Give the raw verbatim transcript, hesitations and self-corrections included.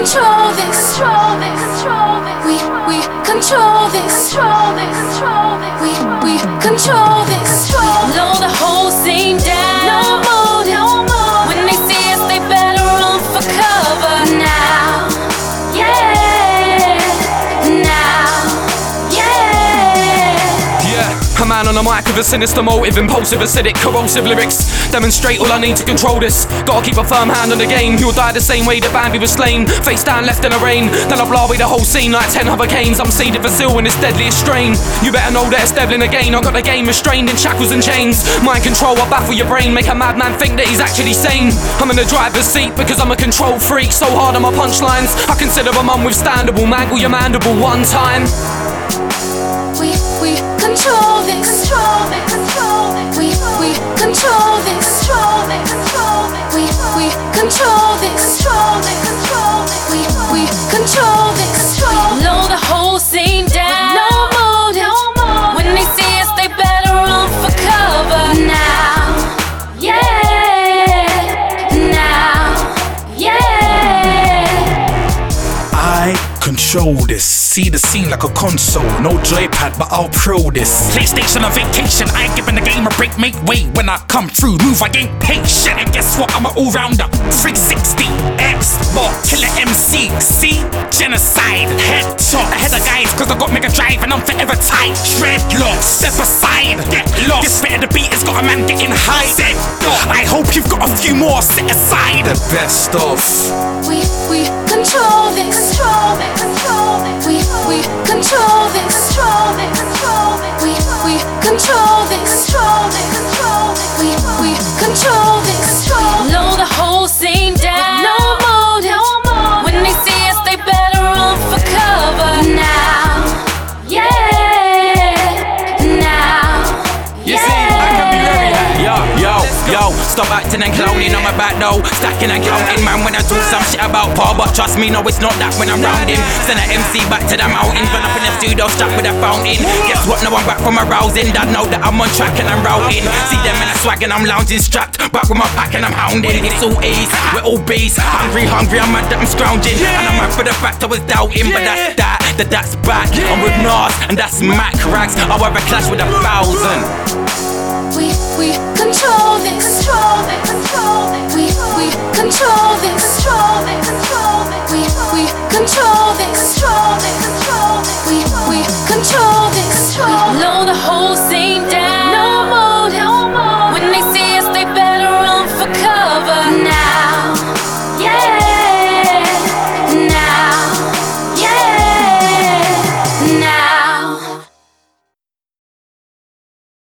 control this. We we control this. We we control this. Blow the whole scene down. No more, no more. When they see us, they better run for cover now. Yeah, now. Yeah. Yeah, a man on a mic with a sinister motive, impulsive, acidic, corrosive lyrics. Demonstrate all I need to control this. Gotta keep a firm hand on the game. You'll die the same way that Bambi was slain. Face down, left in the rain. Then I'll blow away the whole scene like ten hurricanes. I'm seeded for seal in this deadliest strain. You better know that it's devlin again. I got the game restrained in shackles and chains. Mind control, I baffle your brain. Make a madman think that he's actually sane. I'm in the driver's seat because I'm a control freak. So hard on my punchlines, I consider them unwithstandable. Mangle your mandible one time. We we control this. We we control this. We we control this. We we control this. Blow the whole scene down. No more, no more. When they see us, they better run for cover now. Yeah, now. Yeah. I control this. See the scene like a console. No joypad, but I'll pro this. PlayStation on vacation. I ain't giving the game a break. Make way when I come through. Move, I ain't patient. And guess what? I'm an all-rounder. three sixty, Xbox, killer M C. See? Genocide, head top. Ahead of guys, cause I got Mega Drive and I'm forever tight. Dreadlocks, step aside, get lost. This bit of the beat has got a man getting high. Set off. I hope you've got a few more set aside. The best of. We we control this. We we control this. We we control this. We we control this. Blow the whole scene down. No more, no more. When they see us, they better run for cover now. Yeah, now. You see, I can be very high. Yo, yo, yo, stop acting and clowning on my back though. Stacking and counting, man, when I talk some shit about Paul. But trust me, no, it's not that when I'm round him. Send an M C back to the mountains. Run up in the studio, strapped with a fountain. Guess what, no, I'm back from arousing. Dad know that I'm on track and I'm routing. See them in a swag and I'm lounging, strapped. Back with my pack and I'm hounding. It's all ease, we're all beasts. Hungry, hungry, I'm mad that I'm scrounging. And I'm mad for the fact I was doubting. But that's that, that that's back. I'm with Nas and that's Mac Rags. I'll have a clash with a thousand. We we control this. We we control this. We we control this. We we control this.